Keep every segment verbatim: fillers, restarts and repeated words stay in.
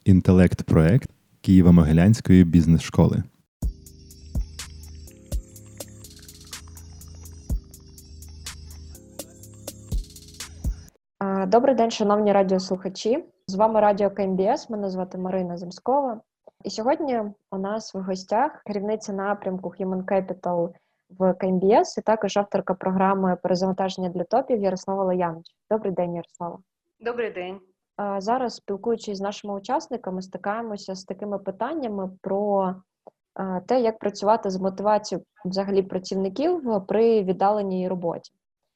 інтелект-проект Києво-Могилянської бізнес-школи. Добрий день, шановні радіослухачі. З вами радіо КМБС, мене звати Марина Земскова. І сьогодні у нас в гостях керівниця напрямку Human Capital в КМБС і також авторка програми «Перезавантаження для топів» Ярослава Лоянович. Добрий день, Ярослава. Добрий день. Зараз, спілкуючись з нашими учасниками, стикаємося з такими питаннями про те, як працювати з мотивацією взагалі працівників при віддаленій роботі.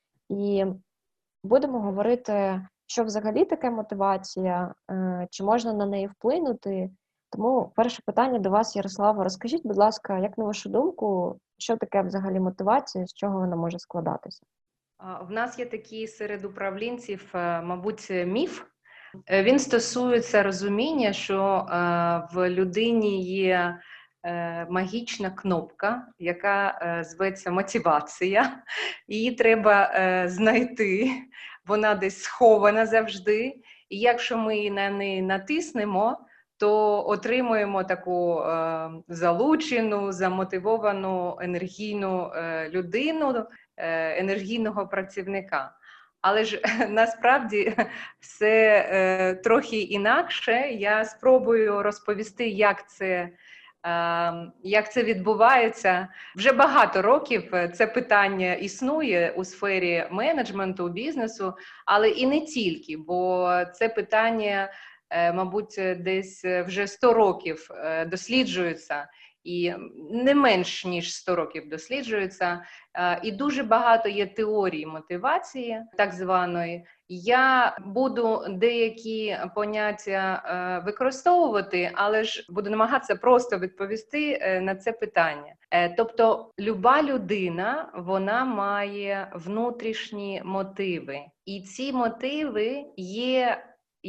І будемо говорити, що взагалі таке мотивація, чи можна на неї вплинути. Тому перше питання до вас, Ярослава. Розкажіть, будь ласка, як на вашу думку, що таке взагалі мотивація, з чого вона може складатися? В нас є такий серед управлінців, мабуть, міф. Він стосується розуміння, що в людині є магічна кнопка, яка зветься мотивація. Її треба знайти, вона десь схована завжди. І якщо ми на неї натиснемо, то отримуємо таку е, залучену, замотивовану, енергійну е, людину, е, енергійного працівника. Але ж насправді все е, трохи інакше. Я спробую розповісти, як це, е, як це відбувається. Вже багато років це питання існує у сфері менеджменту, бізнесу, але і не тільки, бо це питання, мабуть, десь вже сто років досліджується, і не менш ніж сто років досліджується, і дуже багато є теорій мотивації, так званої. Я буду деякі поняття використовувати, але ж буду намагатися просто відповісти на це питання. Тобто, люба людина, вона має внутрішні мотиви, і ці мотиви є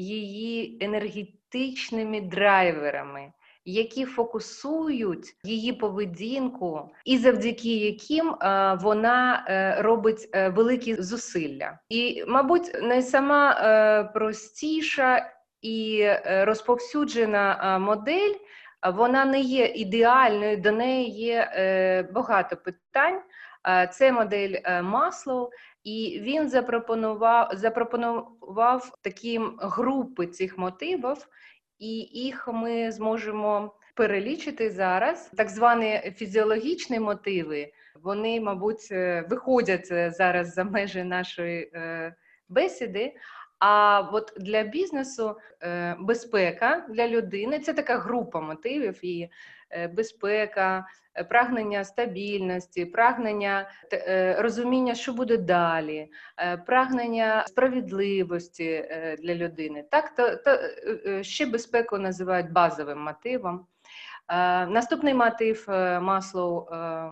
її енергетичними драйверами, які фокусують її поведінку і завдяки яким е, вона е, робить е, великі зусилля. І, мабуть, найсама е, простіша і е, розповсюджена е, модель, вона не є ідеальною, до неї є е, багато питань. Е, це модель е, Маслоу. І він запропонував, запропонував такі групи цих мотивів, і їх ми зможемо перелічити зараз. Так звані фізіологічні мотиви, вони, мабуть, виходять зараз за межі нашої е, бесіди. А от для бізнесу е, безпека для людини – це така група мотивів, і е, безпека, прагнення стабільності, прагнення е, розуміння, що буде далі, е, прагнення справедливості е, для людини. Так, то, то, е, ще безпеку називають базовим мотивом. Е, наступний мотив е, Маслоу е,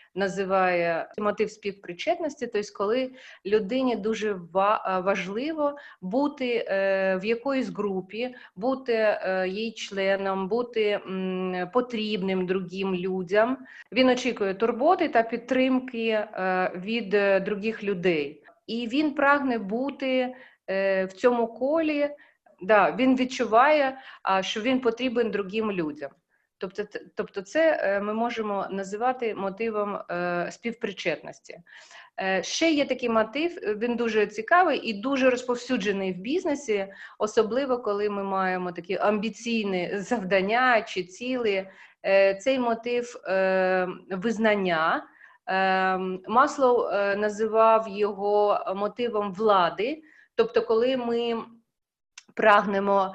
називає мотив співпричетності, тобто коли людині дуже важливо бути в якоїсь групі, бути її членом, бути потрібним другим людям. Він очікує турботи та підтримки від других людей. І він прагне бути в цьому колі, да, він відчуває, що він потрібен другим людям. Тобто, тобто це ми можемо називати мотивом е, співпричетності. Е, ще є такий мотив, він дуже цікавий і дуже розповсюджений в бізнесі, особливо коли ми маємо такі амбіційні завдання чи цілі. Е, цей мотив е, визнання. Е, Маслоу е, називав його мотивом влади, тобто коли ми прагнемо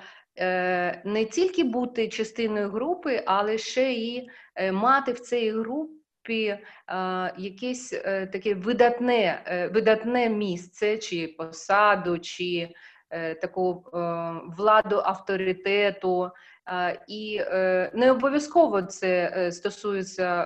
не тільки бути частиною групи, але ще і мати в цій групі якесь таке видатне, видатне місце, чи посаду, чи таку владу авторитету. І не обов'язково це стосується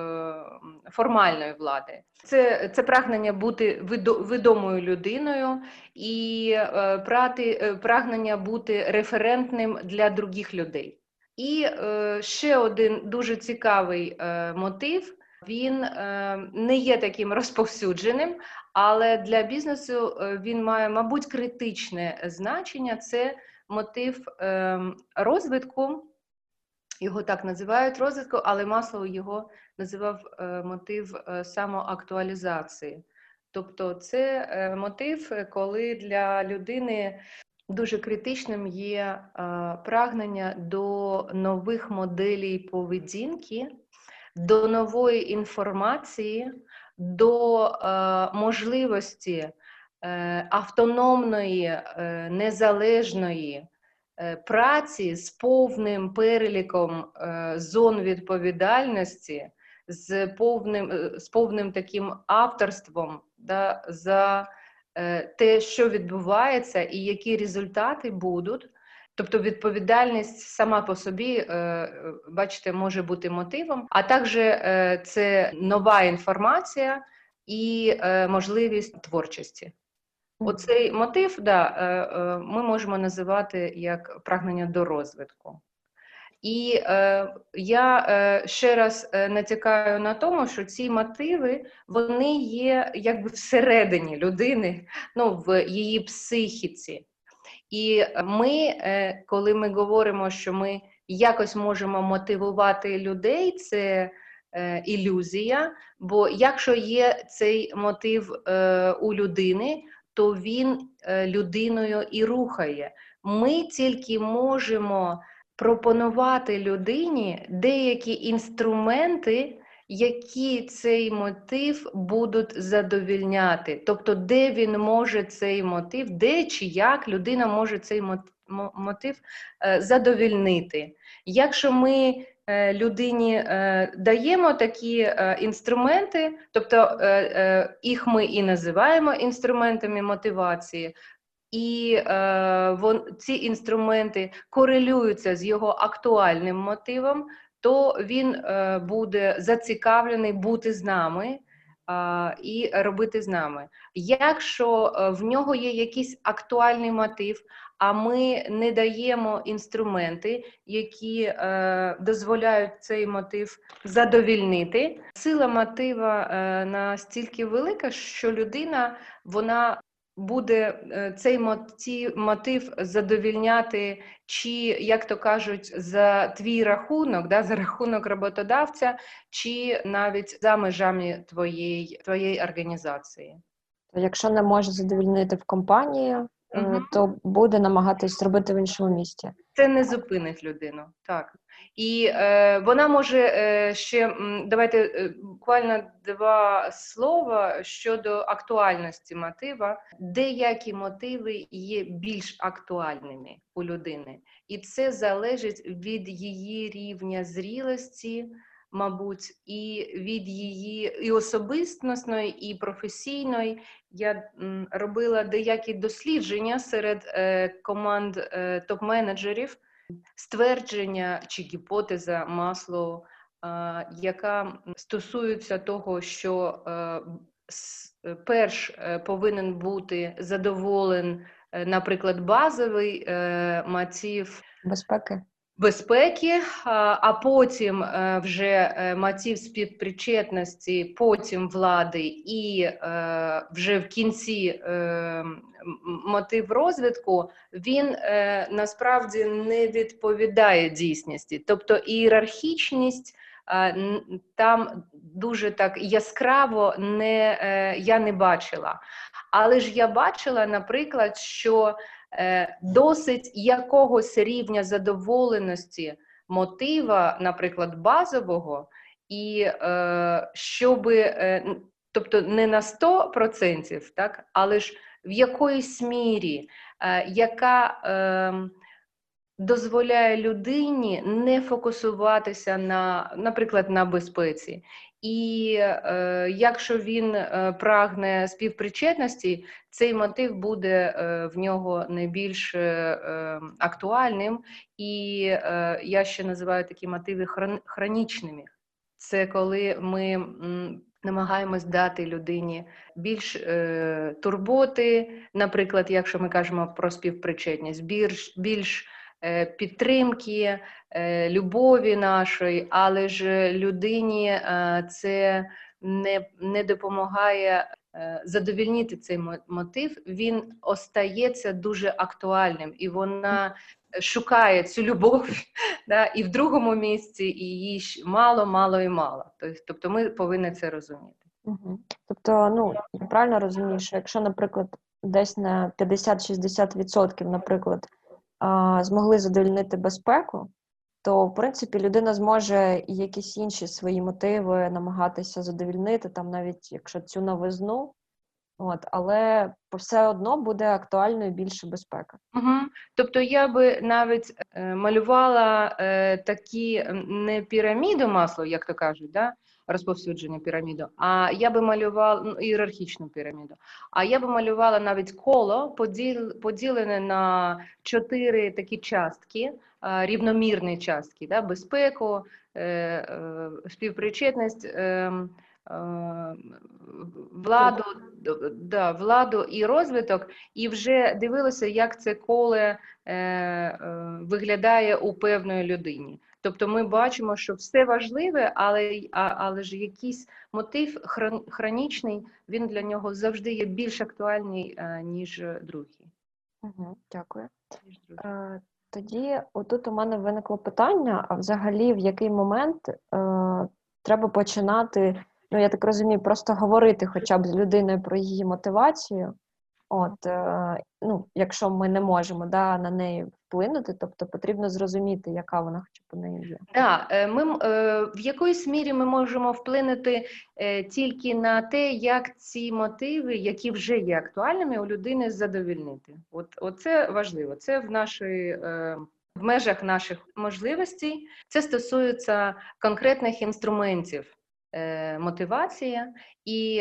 формальної влади. Це, це прагнення бути відомою людиною і прати, прагнення бути референтним для других людей. І ще один дуже цікавий мотив, він не є таким розповсюдженим, але для бізнесу він має, мабуть, критичне значення – це мотив е, розвитку, його так називають розвитку, але Маслоу його називав е, мотив е, самоактуалізації. Тобто це е, мотив, коли для людини дуже критичним є е, прагнення до нових моделей поведінки, до нової інформації, до е, можливості е, автономної, е, незалежної е, праці з повним переліком е, зон відповідальності, з повним, е, з повним таким авторством, да, за е, те, що відбувається і які результати будуть. Тобто відповідальність сама по собі, бачите, може бути мотивом, а також це нова інформація і можливість творчості. Оцей мотив, да, ми можемо називати як прагнення до розвитку. І е, я е, ще раз натякаю на тому, що ці мотиви, вони є якби всередині людини, ну, в її психіці. І ми, коли ми говоримо, що ми якось можемо мотивувати людей, це е, ілюзія, бо якщо є цей мотив е, у людини, то він е, людиною і рухає. Ми тільки можемо пропонувати людині деякі інструменти, які цей мотив будуть задовільняти. Тобто, де він може цей мотив, де чи як людина може цей мотив е, задовільнити. Якщо ми е, людині е, даємо такі е, інструменти, тобто е, е, їх ми і називаємо інструментами мотивації, і е, вон, ці інструменти корелюються з його актуальним мотивом, то він е, буде зацікавлений бути з нами е, і робити з нами. Якщо е, в нього є якийсь актуальний мотив, а ми не даємо інструменти, які е, дозволяють цей мотив задовільнити, сила мотива е, настільки велика, що людина, вона буде цей мотив задовільняти, чи, як то кажуть, за твій рахунок, да, за рахунок роботодавця, чи навіть за межами твоєї, твоєї організації. Якщо не може задовільнити в компанії, угу. то буде намагатись зробити в іншому місті. Це не зупинить людину, так. І е, вона може е, ще, давайте е, буквально два слова щодо актуальності мотива. Деякі мотиви є більш актуальними у людини. І це залежить від її рівня зрілості, мабуть, і від її і особистісної, і професійної. Я м, робила деякі дослідження серед е, команд е, топ-менеджерів, ствердження чи гіпотеза Маслоу, е, яка стосується того, що е, с, перш е, повинен бути задоволен, е, наприклад, базовий е, мотив безпеки. безпеки, а потім вже мотив співпричетності, потім влади і вже в кінці мотив розвитку, він насправді не відповідає дійсності. Тобто ієрархічність там дуже так яскраво не, я не бачила. Але ж я бачила, наприклад, що досить якогось рівня задоволеності мотива, наприклад, базового, і е, щоб, е, тобто не на сто відсотків, так, але ж в якоїсь мірі, е, яка е, дозволяє людині не фокусуватися на, наприклад, на безпеці. І е, якщо він е, прагне співпричетності, цей мотив буде е, в нього найбільш е, актуальним. І е, я ще називаю такі мотиви хрон, хронічними. Це коли ми м, намагаємось дати людині більш е, турботи, наприклад, якщо ми кажемо про співпричетність, більш, більш підтримки, любові нашої, але ж людині це не, не допомагає задовільнити цей мотив, він остається дуже актуальним, і вона шукає цю любов, да, і в другому місці, і її мало, мало і мало. Тобто ми повинні це розуміти. Угу. Тобто, ну, я правильно розумію, що якщо, наприклад, десь на п'ятдесят-шістдесят відсотків, наприклад, змогли задовольнити безпеку, то, в принципі, людина зможе і якісь інші свої мотиви намагатися задовольнити, там навіть якщо цю новизну, от, але все одно буде актуальною більше безпека. Угу. Тобто я би навіть е, малювала е, такі не піраміду Маслоу, як то кажуть, да? Розповсюдження піраміду, а я би малювала, ну, ієрархічну піраміду, а я би малювала навіть коло, поділ, поділене на чотири такі частки, е, рівномірні частки, да? Безпеку, е, е, співпричетність, е, владу, да, владу і розвиток, і вже дивилася, як це коле е, е, виглядає у певної людині. Тобто ми бачимо, що все важливе, але, а, але ж якийсь мотив хрон, хронічний, він для нього завжди є більш актуальний, е, ніж другий. Угу, дякую. Е, тоді отут у мене виникло питання, а взагалі в який момент е, треба починати, ну, я так розумію, просто говорити хоча б з людиною про її мотивацію. От, е, ну, якщо ми не можемо, да, на неї вплинути, тобто потрібно зрозуміти, яка вона хоча б у неї є. Да, ми, е, в якоїсь мірі ми можемо вплинути е, тільки на те, як ці мотиви, які вже є актуальними, у людини задовольнити. От, от це важливо, це в нашій, е, в межах наших можливостей. Це стосується конкретних інструментів е, мотивації. І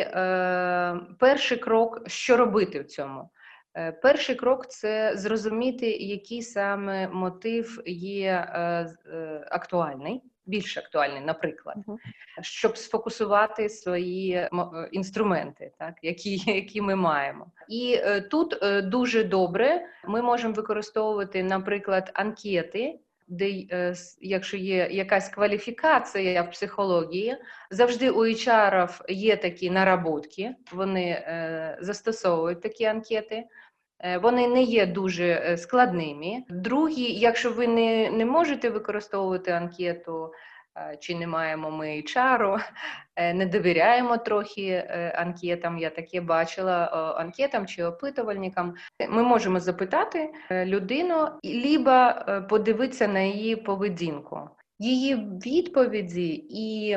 е, перший крок, що робити в цьому? Е, перший крок – це зрозуміти, який саме мотив є е, е, актуальний, більш актуальний, наприклад, uh-huh. щоб сфокусувати свої е, інструменти, так, які, які ми маємо. І е, тут е, дуже добре ми можемо використовувати, наприклад, анкети, де, якщо є якась кваліфікація в психології, завжди у ейч ар є такі наработки, вони е, застосовують такі анкети, е, вони не є дуже складними. Другі, якщо ви не, не можете використовувати анкету, е, чи не маємо ми ейч ар, е, не довіряємо трохи е, анкетам, я таке бачила, е, анкетам чи опитувальникам, ми можемо запитати людину, либо подивитися на її поведінку. Її відповіді і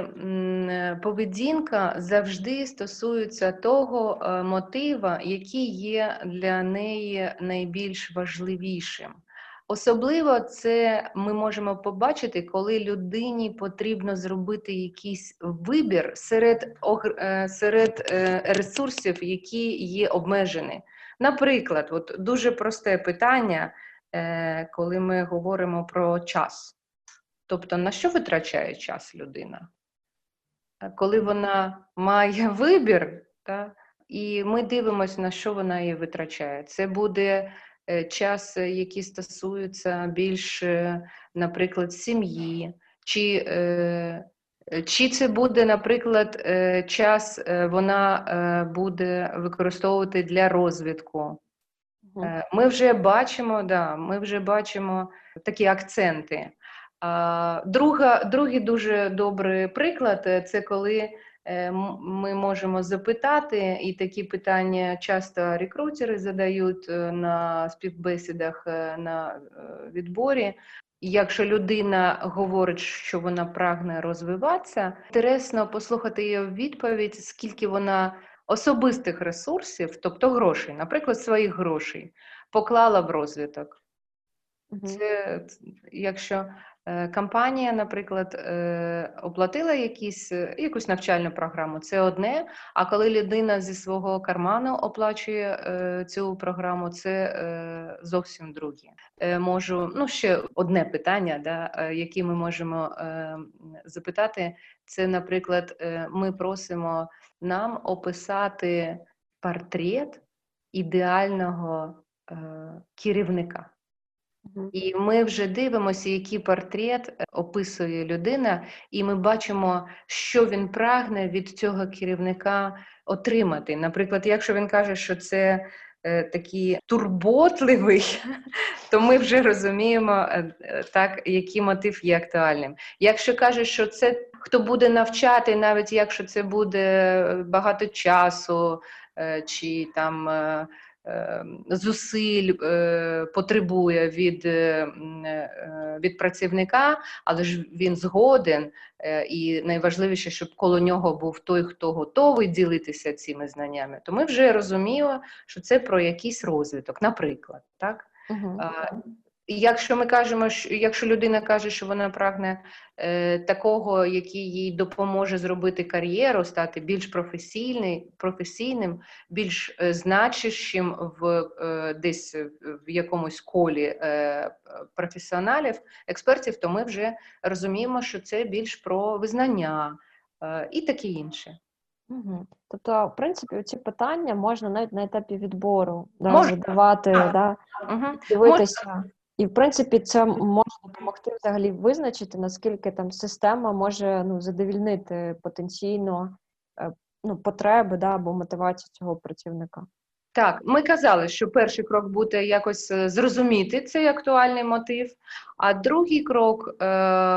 м, поведінка завжди стосуються того е, мотива, який є для неї найбільш важливішим. Особливо це ми можемо побачити, коли людині потрібно зробити якийсь вибір серед, серед ресурсів, які є обмежені. Наприклад, от дуже просте питання, коли ми говоримо про час. Тобто, на що витрачає час людина? Коли вона має вибір, та, і ми дивимося, на що вона її витрачає. Це буде час, який стосується більше, наприклад, сім'ї, чи, чи це буде, наприклад, час вона буде використовувати для розвитку. Ми вже бачимо, да, ми вже бачимо такі акценти. Друга, другий дуже добрий приклад – це коли ми можемо запитати, і такі питання часто рекрутери задають на співбесідах, на відборі. Якщо людина говорить, що вона прагне розвиватися, інтересно послухати її відповідь, скільки вона особистих ресурсів, тобто грошей, наприклад, своїх грошей, поклала в розвиток. Угу. Це, якщо е, компанія, наприклад, е, оплатила якісь, якусь навчальну програму, це одне, а коли людина зі свого карману оплачує е, цю програму, це е, зовсім друге. Е, можу, ну, ще одне питання, да, е, яке ми можемо е, запитати, це, наприклад, е, ми просимо нам описати портрет ідеального е, керівника. Мгм. І ми вже дивимося, який портрет описує людина, і ми бачимо, що він прагне від цього керівника отримати. Наприклад, якщо він каже, що це е, такий турботливий, то ми вже розуміємо, е, е, так, який мотив є актуальним. Якщо каже, що це хто буде навчати, навіть якщо це буде багато часу, е, чи там е, е, зусиль е, потребує від, е, м, е, від працівника, але ж він згоден, е, і найважливіше, щоб коло нього був той, хто готовий ділитися цими знаннями, то ми вже розуміємо, що це про якийсь розвиток, наприклад, так? Мгм. А, Якщо ми кажемо, що якщо людина каже, що вона прагне е, такого, який їй допоможе зробити кар'єру, стати більш професійний, професійним, більш е, значущим в е, десь в якомусь колі е, професіоналів, експертів, то ми вже розуміємо, що це більш про визнання е, і таке інше. Мгм. Тобто, в принципі, ці питання можна навіть на етапі відбору, да, Можна. задавати, да, Угу. дивитися. І, в принципі, це може допомогти взагалі визначити, наскільки там система може, ну, задовільнити потенційно е, ну, потреби, да, або мотивацію цього працівника. Так, ми казали, що перший крок буде якось е, зрозуміти цей актуальний мотив, а другий крок е,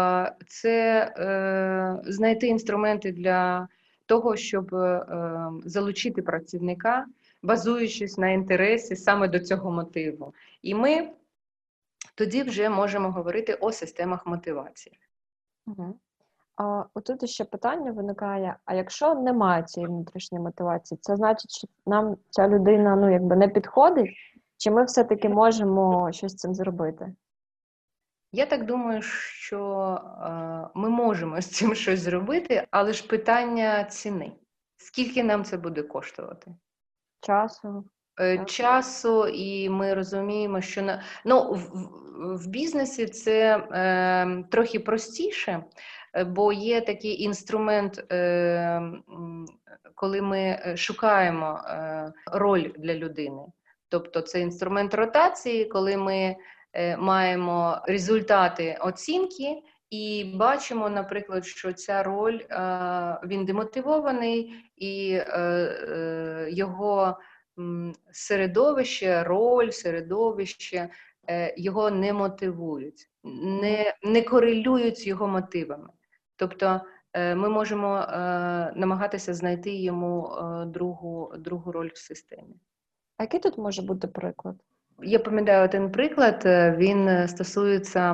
це е, знайти інструменти для того, щоб е, залучити працівника, базуючись на інтересі саме до цього мотиву. І ми тоді вже можемо говорити о системах мотивації. Угу. А отут ще питання виникає: а якщо немає цієї внутрішньої мотивації, це значить, що нам ця людина, ну, якби не підходить, чи ми все-таки можемо щось з цим зробити? Я так думаю, що е, ми можемо з цим щось зробити, але ж питання ціни. Скільки нам це буде коштувати? Часу? Е, Так. Часу, і ми розуміємо, що на ну в, в- в бізнесі це е, трохи простіше, е, бо є такий інструмент, е, м, коли ми е, шукаємо е, роль для людини. Тобто це інструмент ротації, коли ми е, маємо результати оцінки. І бачимо, наприклад, що ця роль, е, він демотивований, і е, е, його м, середовище, роль, середовище е, його не мотивують, не, не корелюють з його мотивами. Тобто е, ми можемо е, намагатися знайти йому е, другу, другу роль в системі. А який тут може бути приклад? Я пам'ятаю один приклад, е, він стосується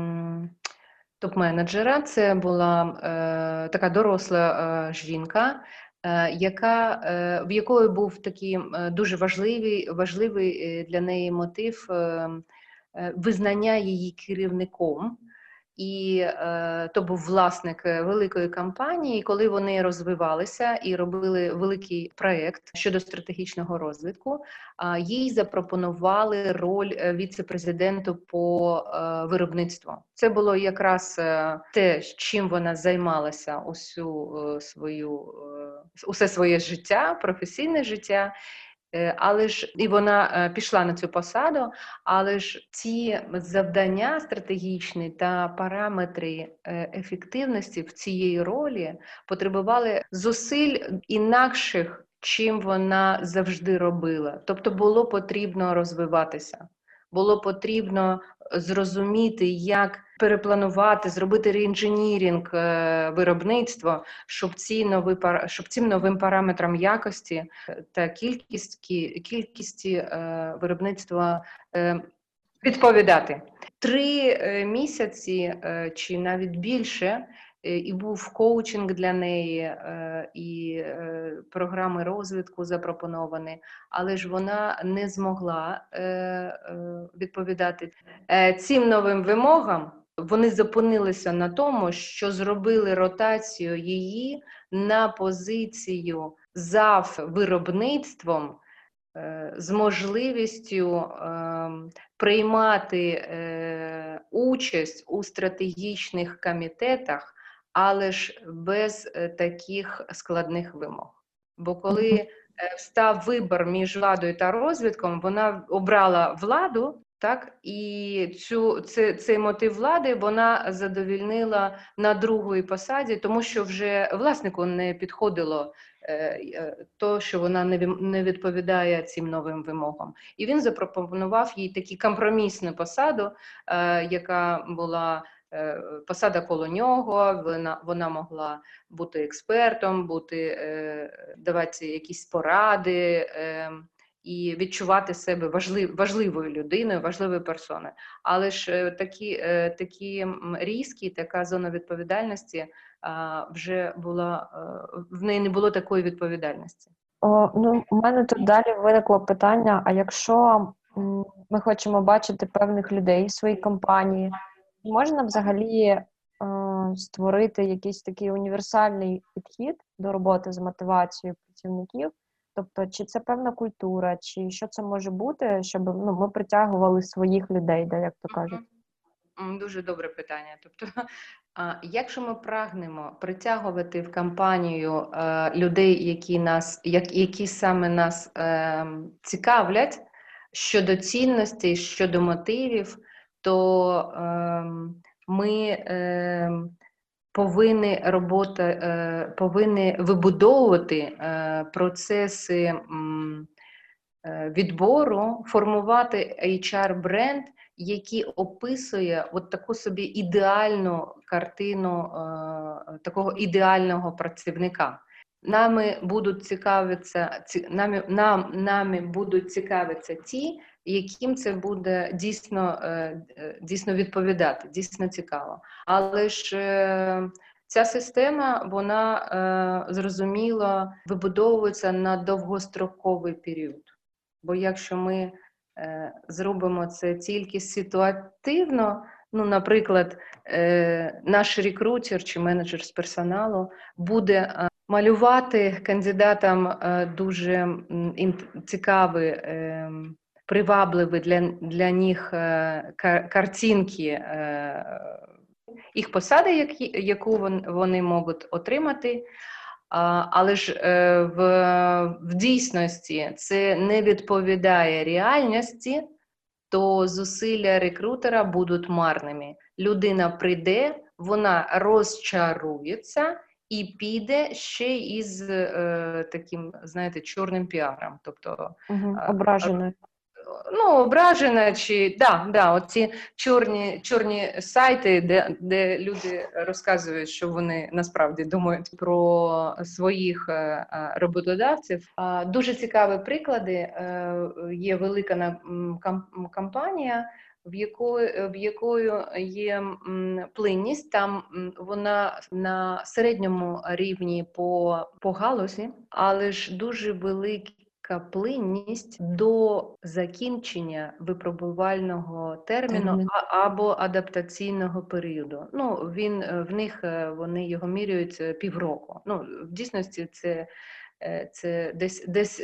м, топ-менеджера. Це була е, така доросла е, жінка, е, яка, е, в якої був такий е, дуже важливий, важливий е, для неї мотив е, е, визнання її керівником. І е, то був власник великої компанії. І коли вони розвивалися і робили великий проєкт щодо стратегічного розвитку, е, їй запропонували роль віце-президенту по е, виробництву. Це було якраз е, те, чим вона займалася усю е, свою е, усе своє життя, професійне життя. Але ж і вона пішла на цю посаду, але ж ці завдання стратегічні та параметри ефективності в цієї ролі потребували зусиль інакших, чим вона завжди робила. Тобто було потрібно розвиватися, було потрібно зрозуміти, як перепланувати, зробити реінженірінг виробництва, щоб ці нові щоб цим новим параметрам якості та кількості, кількості е, виробництва е, відповідати. Три е, місяці е, чи навіть більше е, і був коучинг для неї, е, і е, програми розвитку запропоновані, але ж вона не змогла е, е, відповідати е, цим новим вимогам. Вони зупинилися на тому, що зробили ротацію її на позицію зав виробництвом е, з можливістю е, приймати е, участь у стратегічних комітетах, але ж без е, таких складних вимог. Бо коли е, став вибір між владою та розвитком, вона обрала владу, Так, і цю це, цей мотив влади вона задовільнила на другій посаді, тому що вже власнику не підходило е, е, то, що вона не, не відповідає цим новим вимогам. І він запропонував їй таку компромісну посаду, е, яка була е, посада коло нього. Вона вона могла бути експертом, бути е, давати якісь поради. Е, І відчувати себе важлив, важливою людиною, важливою персоною. Але ж такі, такі різкі, така зона відповідальності вже була, в неї не було такої відповідальності. О, ну, у мене тут далі виникло питання, а якщо м, ми хочемо бачити певних людей в своїй компанії, можна взагалі е, створити якийсь такий універсальний підхід до роботи з мотивацією працівників? Тобто, чи це певна культура, чи що це може бути, щоб ну, ми притягували своїх людей, де, як то кажуть? Дуже добре питання. Тобто, якщо ми прагнемо притягувати в компанію людей, які нас, які саме нас цікавлять щодо цінностей, щодо мотивів, то ми повинні робота, повинні вибудовувати процеси відбору, формувати ейч ар-бренд, який описує от таку собі ідеальну картину такого ідеального працівника. Нами будуть цікавитися, нами, нам, нами будуть цікавитися ті, яким це буде дійсно, дійсно відповідати, дійсно цікаво. Але ж ця система, вона, зрозуміло, вибудовується на довгостроковий період. Бо якщо ми е, зробимо це тільки ситуативно, ну, наприклад, е, наш рекрутер чи менеджер з персоналу буде е, малювати кандидатам е, дуже м, цікаві, е, привабливі для, для них е, кар, картинки е, їх посади, які, яку вони можуть отримати. Але ж в, в дійсності це не відповідає реальності, то зусилля рекрутера будуть марними. Людина прийде, вона розчарується і піде ще із е, таким, знаєте, чорним піаром. Тобто, угу, ображеною. Ну, ображена, чи да, да, оці чорні, чорні сайти, де, де люди розказують, що вони насправді думають про своїх роботодавців. Дуже цікаві приклади. Є велика компанія, в якої, в якої є плинність, там вона на середньому рівні по, по галузі, але ж дуже великі плинність до закінчення випробувального терміну Термін. або адаптаційного періоду. Ну, він, в них вони його міряють півроку. Ну, в дійсності це, це десь, десь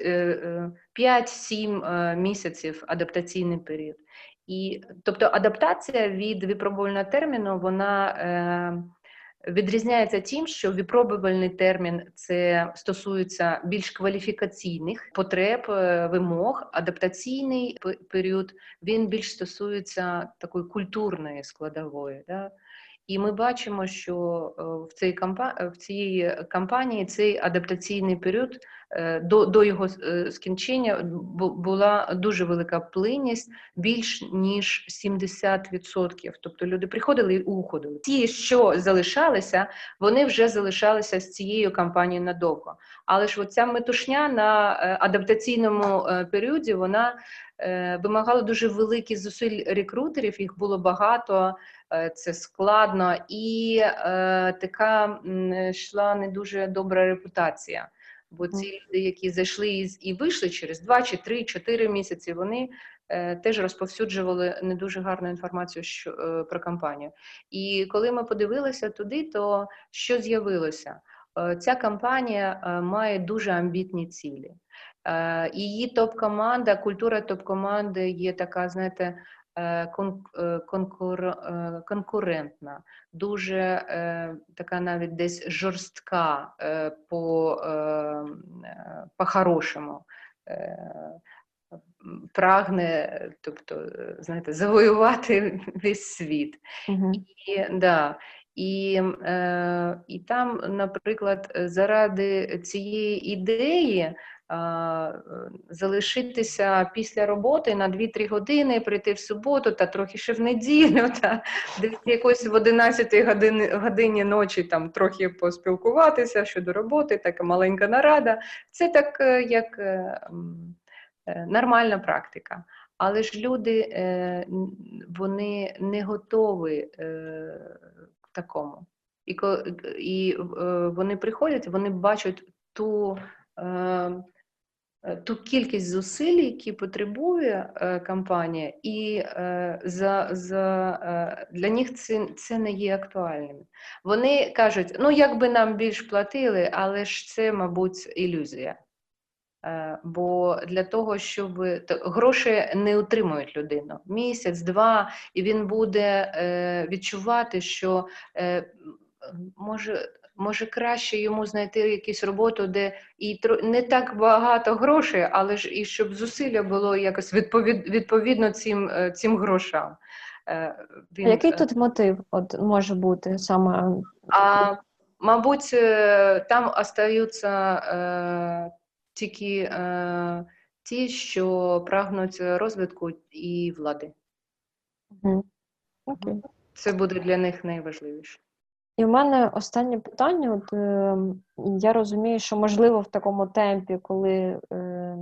п'ять-сім місяців адаптаційний період. І, тобто адаптація від випробувального терміну, вона е, відрізняється тим, що випробувальний термін це стосується більш кваліфікаційних потреб, вимог, адаптаційний період, він більш стосується такої культурної складової. Да? І ми бачимо, що в цій кампанії, в цій кампанії цей адаптаційний період до, до його скінчення була дуже велика плинність, більш ніж сімдесят відсотків. Тобто люди приходили і уходили. Ті, що залишалися, вони вже залишалися з цією кампанією надовго. Але ж оця метушня на адаптаційному періоді, вона вимагала дуже великих зусиль рекрутерів, їх було багато, це складно, і е, така йшла не дуже добра репутація. Бо ці люди, які зайшли і, і вийшли через два, чи три, чотири місяці, вони е, теж розповсюджували не дуже гарну інформацію що, е, про компанію. І коли ми подивилися туди, то що з'явилося? Е, ця компанія е, має дуже амбітні цілі. Е, її топ-команда, культура топ-команди є така, знаєте, конкур, конкурентна, дуже е, така навіть десь жорстка е, по, е, по-хорошому. Е, прагне, тобто, знаєте, завоювати весь світ. Угу. І, да, і, е, і там, наприклад, заради цієї ідеї а, залишитися після роботи на дві-три години, прийти в суботу та трохи ще в неділю, та десь якось в одинадцятій годині, годині ночі там трохи поспілкуватися щодо роботи, така маленька нарада. Це так, як нормальна практика. Але ж люди, вони не готові к такому. І, і вони приходять, вони бачать ту, ту кількість зусиль, які потребує компанія, і за, за, для них це, це не є актуальним. Вони кажуть, ну якби нам більш платили, але ж це, мабуть, ілюзія. Бо для того, щоб гроші не утримують людину місяць, два, і він буде е, відчувати, що е, може, може краще йому знайти якусь роботу, де і не так багато грошей, але ж і щоб зусилля було якось відповід, відповідно цим, цим грошам. Е, він, Який е, тут мотив от, може бути саме? А, мабуть, там остаються е, тільки е, ті, що прагнуть розвитку і влади. Mm. Okay. Це буде для них найважливіше. І в мене останнє питання. От, е, я розумію, що можливо в такому темпі, коли е, е,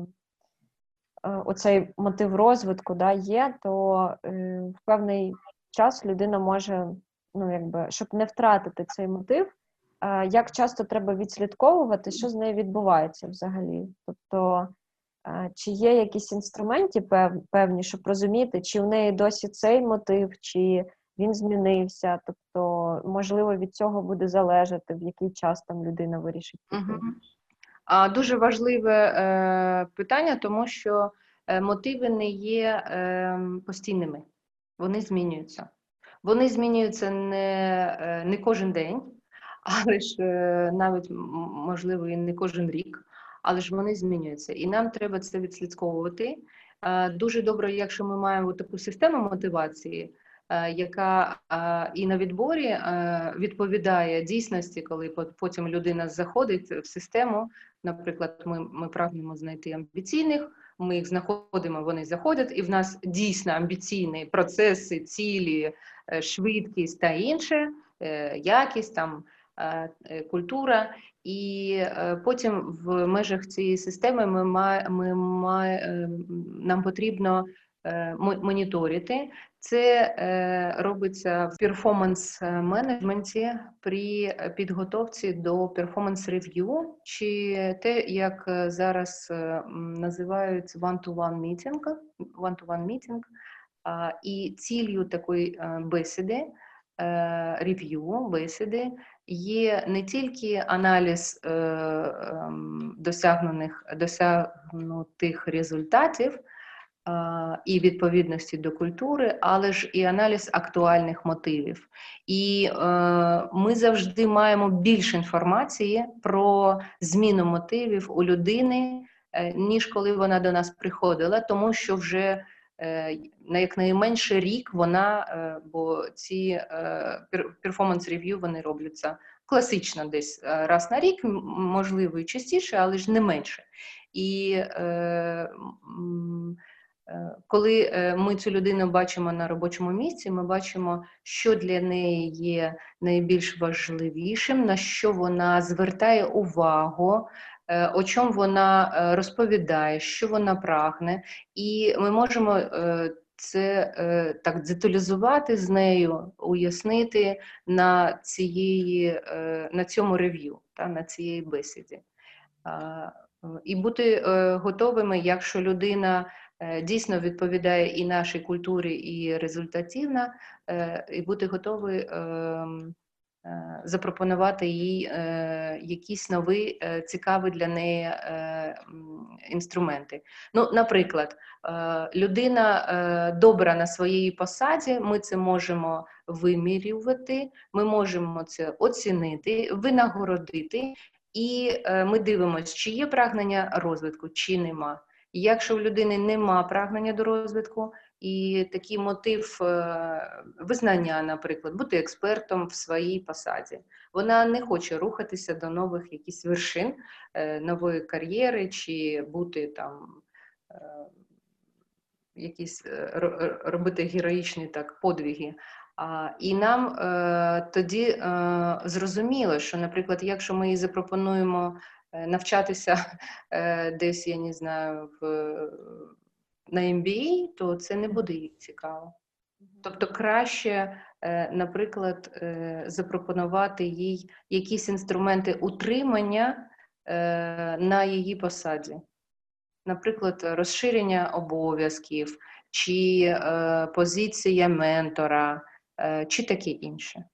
оцей мотив розвитку, да, є, то е, в певний час людина може, ну, якби, щоб не втратити цей мотив, як часто треба відслідковувати, що з нею відбувається взагалі? Тобто, чи є якісь інструменти певні, щоб розуміти, чи в неї досі цей мотив, чи він змінився? Тобто, можливо, від цього буде залежати, в який час там людина вирішить піти. Угу. А, дуже важливе е, питання, тому що е, мотиви не є е, постійними. Вони змінюються. Вони змінюються не, не кожен день, але ж навіть, можливо, і не кожен рік, але ж вони змінюються. І нам треба це відслідковувати. Дуже добре, якщо ми маємо таку систему мотивації, яка і на відборі відповідає дійсності, коли потім людина заходить в систему. Наприклад, ми, ми прагнемо знайти амбіційних, ми їх знаходимо, вони заходять, і в нас дійсно амбіційні процеси, цілі, швидкість та інше, якість, там, культура. І потім в межах цієї системи ми має, ми має, нам потрібно моніторити. Це робиться в перформанс-менеджменті при підготовці до перформанс-рев'ю, чи те, як зараз називають one-to-one meeting, one-to-one meeting. І ціллю такої бесіди, рев'ю, бесіди, є не тільки аналіз досягнених, досягнутих результатів і відповідності до культури, але ж і аналіз актуальних мотивів. І ми завжди маємо більше інформації про зміну мотивів у людини, ніж коли вона до нас приходила, тому що вже на якнайменше рік вона, бо ці перформанс-рев'ю, вони робляться класично десь раз на рік, можливо і частіше, але ж не менше. І коли ми цю людину бачимо на робочому місці, ми бачимо, що для неї є найбільш важливішим, на що вона звертає увагу, о чому вона розповідає, що вона прагне, і ми можемо це так деталізувати з нею, уяснити на, цієї, на цьому рев'ю, на цієї бесіді. І бути готовими, якщо людина дійсно відповідає і нашій культурі, і результативна, і бути готові запропонувати їй якісь нові, цікаві для неї інструменти. Ну, наприклад, людина добра на своїй посаді, ми це можемо вимірювати, ми можемо це оцінити, винагородити, і ми дивимося, чи є прагнення розвитку, чи нема. І якщо в людини нема прагнення до розвитку, і такий мотив визнання, наприклад, бути експертом в своїй посаді, вона не хоче рухатися до нових якісь вершин, нової кар'єри, чи бути там, якісь робити героїчні так подвиги. А, і нам е, тоді е, зрозуміло, що, наприклад, якщо ми їй запропонуємо е, навчатися е, десь, я не знаю, в, на ем бі ей, то це не буде їй цікаво. Тобто краще, е, наприклад, е, запропонувати їй якісь інструменти утримання е, на її посаді. Наприклад, розширення обов'язків, чи е, позиція ментора, чи таке інше.